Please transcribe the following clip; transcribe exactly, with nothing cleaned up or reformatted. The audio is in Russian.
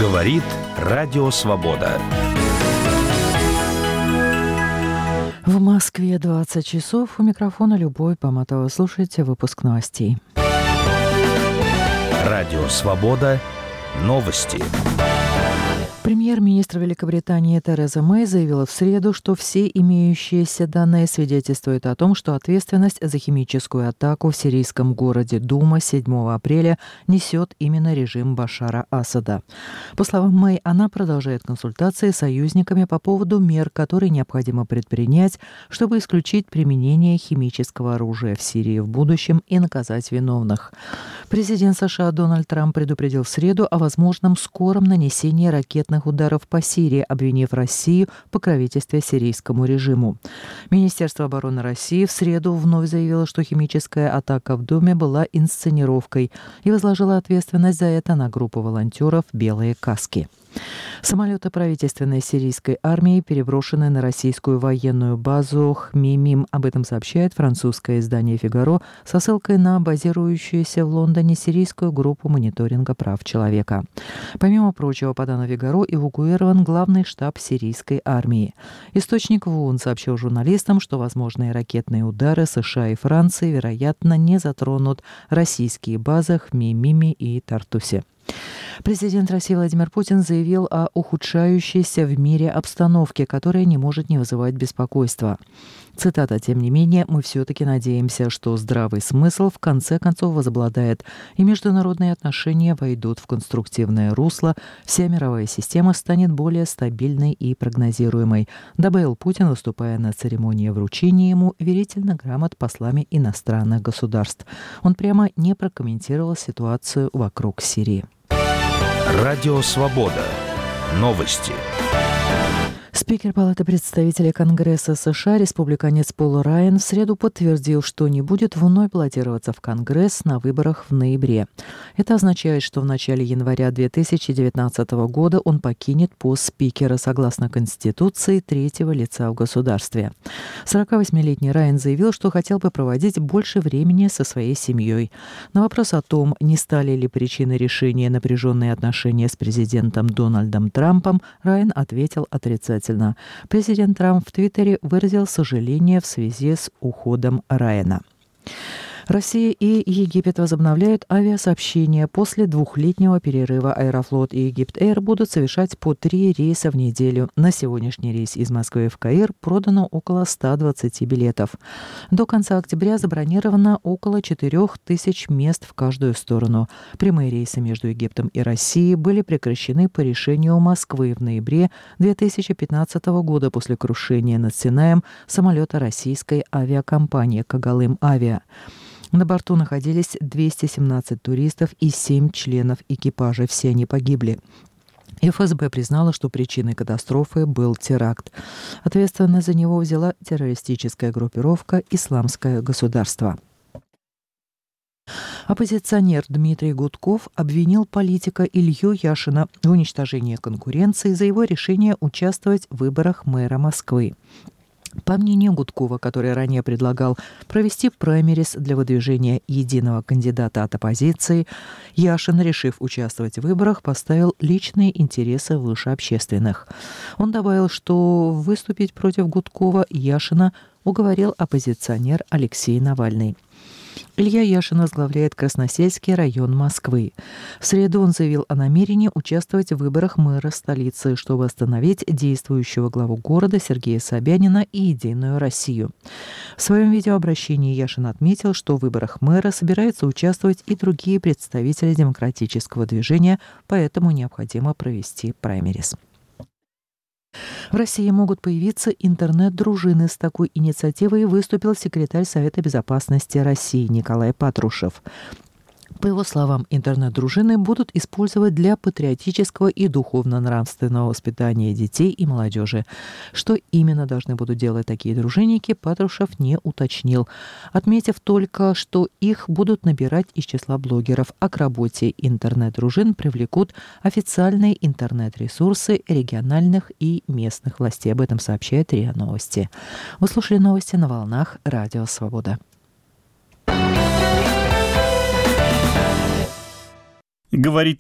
Говорит Радио Свобода. В Москве двадцать часов. У микрофона Любовь Поматова. Слушайте выпуск новостей. Радио Свобода. Новости. Премьер-министр Великобритании Тереза Мэй заявила в среду, что все имеющиеся данные свидетельствуют о том, что ответственность за химическую атаку в сирийском городе Дума седьмого апреля несет именно режим Башара Асада. По словам Мэй, она продолжает консультации с союзниками по поводу мер, которые необходимо предпринять, чтобы исключить применение химического оружия в Сирии в будущем и наказать виновных. Президент США Дональд Трамп предупредил в среду о возможном скором нанесении ракетных ударов по Сирии, обвинив Россию в покровительстве сирийскому режиму. Министерство обороны России в среду вновь заявило, что химическая атака в Думе была инсценировкой и возложила ответственность за это на группу волонтеров «Белые каски». Самолеты правительственной сирийской армии переброшены на российскую военную базу Хмеймим. Об этом сообщает французское издание «Фигаро» со ссылкой на базирующуюся в Лондоне сирийскую группу мониторинга прав человека. Помимо прочего, по данным «Фигаро», эвакуирован главный штаб сирийской армии. Источник в ООН сообщил журналистам, что возможные ракетные удары США и Франции, вероятно, не затронут российские базы в Хмеймиме и Тартусе. Президент России Владимир Путин заявил о ухудшающейся в мире обстановке, которая не может не вызывать беспокойства. Цитата: «Тем не менее, мы все-таки надеемся, что здравый смысл в конце концов возобладает, и международные отношения войдут в конструктивное русло, вся мировая система станет более стабильной и прогнозируемой», добавил Путин, выступая на церемонии вручения ему верительных грамот послами иностранных государств. Он прямо не прокомментировал ситуацию вокруг Сирии. Радио Свобода. Новости. Спикер Палаты представителей Конгресса США, республиканец Пол Райан, в среду подтвердил, что не будет вновь баллотироваться в Конгресс на выборах в ноябре. Это означает, что в начале января две тысячи девятнадцатого года он покинет пост спикера согласно Конституции третьего лица в государстве. сорокавосьмилетний Райан заявил, что хотел бы проводить больше времени со своей семьей. На вопрос о том, не стали ли причиной решения напряженные отношения с президентом Дональдом Трампом, Райан ответил отрицательно. Президент Трамп в Твиттере выразил сожаление в связи с уходом Райана. Россия и Египет возобновляют авиасообщение. После двухлетнего перерыва Аэрофлот и Египет-Эйр будут совершать по три рейса в неделю. На сегодняшний рейс из Москвы в Каир продано около ста двадцати билетов. До конца октября забронировано около четырех тысяч мест в каждую сторону. Прямые рейсы между Египтом и Россией были прекращены по решению Москвы в ноябре две тысячи пятнадцатого года после крушения над Синаем самолета российской авиакомпании «Когалым-Авиа». На борту находились двести семнадцать туристов и семь членов экипажа. Все они погибли. эф эс бэ признала, что причиной катастрофы был теракт. Ответственность за него взяла террористическая группировка «Исламское государство». Оппозиционер Дмитрий Гудков обвинил политика Илью Яшина в уничтожении конкуренции за его решение участвовать в выборах мэра Москвы. По мнению Гудкова, который ранее предлагал провести праймериз для выдвижения единого кандидата от оппозиции, Яшин, решив участвовать в выборах, поставил личные интересы выше общественных. Он добавил, что выступить против Гудкова Яшина уговорил оппозиционер Алексей Навальный. Илья Яшин возглавляет Красносельский район Москвы. В среду он заявил о намерении участвовать в выборах мэра столицы, чтобы остановить действующего главу города Сергея Собянина и «Единую Россию». В своем видеообращении Яшин отметил, что в выборах мэра собираются участвовать и другие представители демократического движения, поэтому необходимо провести праймериз. В России могут появиться интернет-дружины. С такой инициативой выступил секретарь Совета безопасности России Николай Патрушев. По его словам, интернет-дружины будут использовать для патриотического и духовно-нравственного воспитания детей и молодежи. Что именно должны будут делать такие дружинники, Патрушев не уточнил, отметив только, что их будут набирать из числа блогеров, а к работе интернет-дружин привлекут официальные интернет-ресурсы региональных и местных властей. Об этом сообщает РИА Новости. Вы слушали новости на волнах Радио Свобода. Говорит